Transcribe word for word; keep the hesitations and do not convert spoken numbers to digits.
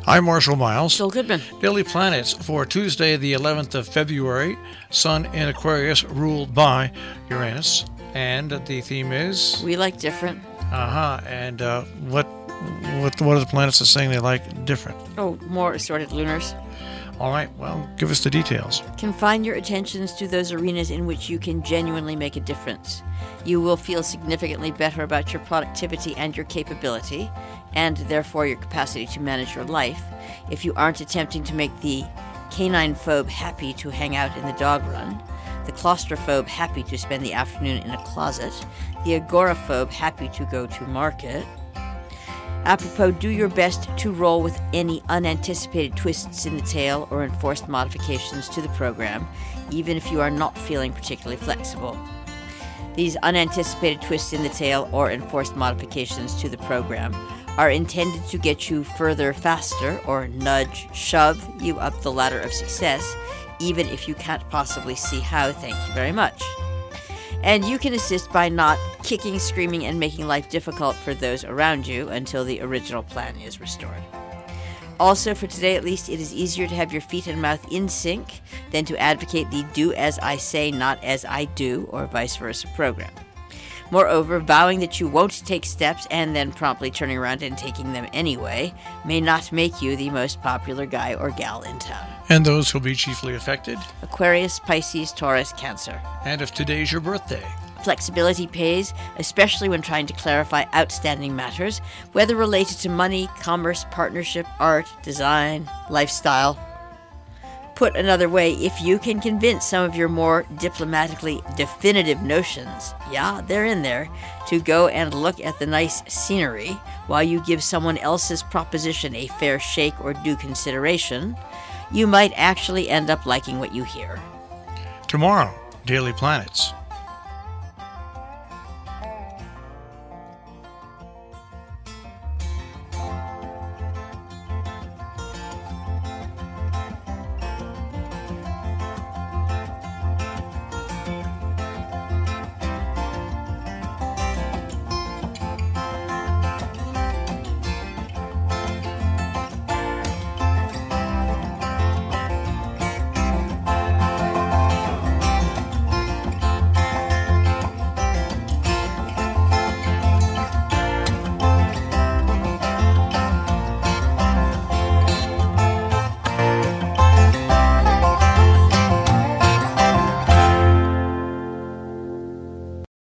I'm Marshall Miles. Joel Goodman. Daily Planets for Tuesday, the eleventh of February. Sun in Aquarius, ruled by Uranus. And the theme is? We like different. Uh-huh. And uh, what, what, what are the planets that saying they like different? Oh, more assorted lunars. All right. Well, give us the details. Confine your attentions to those arenas in which you can genuinely make a difference. You will feel significantly better about your productivity and your capability, and therefore your capacity to manage your life, if you aren't attempting to make the canine phobe happy to hang out in the dog run, the claustrophobe happy to spend the afternoon in a closet, the agoraphobe happy to go to market. Apropos, do your best to roll with any unanticipated twists in the tail or enforced modifications to the program, even if you are not feeling particularly flexible. These unanticipated twists in the tail or enforced modifications to the program are intended to get you further faster or nudge, shove you up the ladder of success, even if you can't possibly see how. Thank you very much. And you can assist by not kicking, screaming, and making life difficult for those around you until the original plan is restored. Also, for today at least, it is easier to have your feet and mouth in sync than to advocate the do as I say, not as I do, or vice versa program. Moreover, vowing that you won't take steps and then promptly turning around and taking them anyway may not make you the most popular guy or gal in town. And those who'll be chiefly affected? Aquarius, Pisces, Taurus, Cancer. And if today's your birthday? Flexibility pays, especially when trying to clarify outstanding matters, whether related to money, commerce, partnership, art, design, lifestyle. Put another way, if you can convince some of your more diplomatically definitive notions, yeah, they're in there, to go and look at the nice scenery while you give someone else's proposition a fair shake or due consideration, you might actually end up liking what you hear. Tomorrow, Daily Planets.